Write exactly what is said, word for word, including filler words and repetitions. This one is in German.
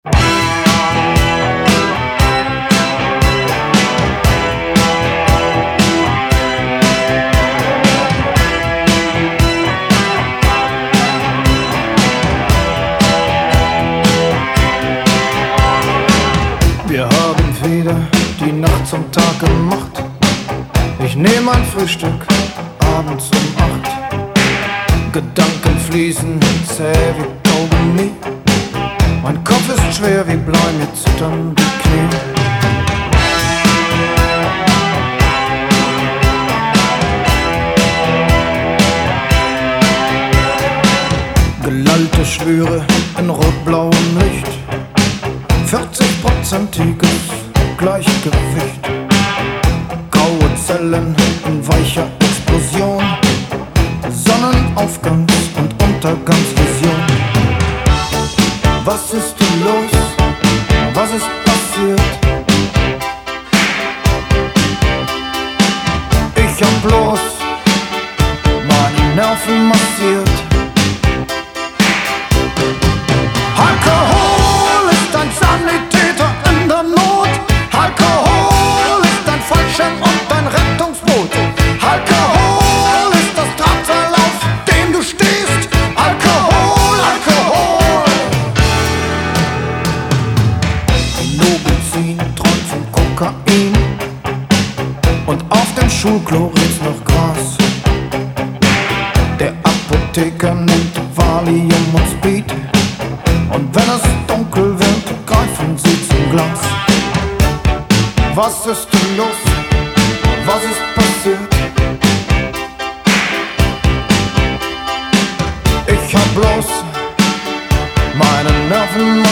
Wir haben wieder die Nacht zum Tag gemacht. Ich nehm ein Frühstück abends um acht. Gedanken fließen zäh wie Kaugummi. Mein Kopf ist schwer wie Blei, mir zittern die Knie. Gelallte Schwüre in rot-blauem Licht, vierzig-prozentiges Gleichgewicht. Graue Zellen in weicher Explosion, Sonnenaufgangs- und Untergangsvision. Was ist denn los? Was ist passiert? Ich hab bloß meine Nerven massiert. Alkohol ist ein Sanitäter in der Not. Alkohol ist ein Fallschirm und ein Rettungsboot. Alkohol ist das Drahtseil, auf dem du stehst. Alkohol, Alkohol. Nobenzin träumt von Kokain und auf dem Schulklo riecht's noch Gras. Der Apotheker nimmt Valium und Speed, und wenn es dunkel wird, greifen sie zum Glas. Was ist denn los? Was ist passiert? Ich hab bloß meine Nerven